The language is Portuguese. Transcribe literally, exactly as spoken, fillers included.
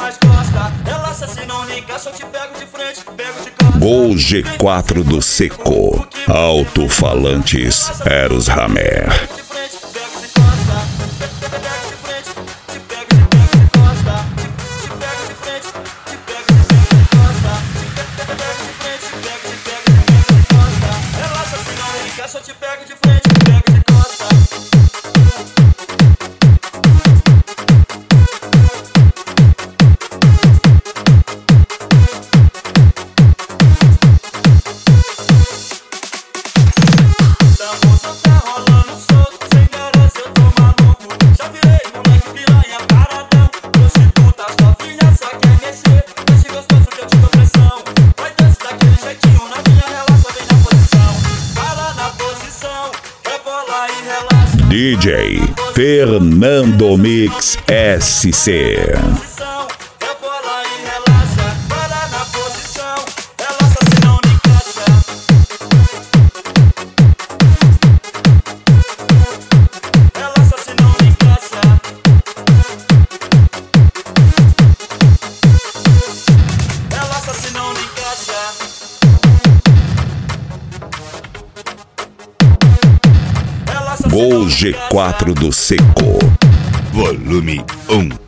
nas costas. Relaxa, se não me encaixa, eu te pego de frente, pego de costas. Gol G quatro do Seco. Alto-falantes Eros Hammer. Eu te pego de frente, pego de costa. Tambor só tá rolando solto, sem garante eu tô maluco. Já virei moleque piranha, paradão. Prostituta, as novinhas só quer mexer. Mexe gostoso que eu te dou pressão. Vai dançar daquele jeitinho, na minha relaxa, vem na posição. Para na posição. D J Fernando Mix S C. Gol G quatro do Seco. Volume um.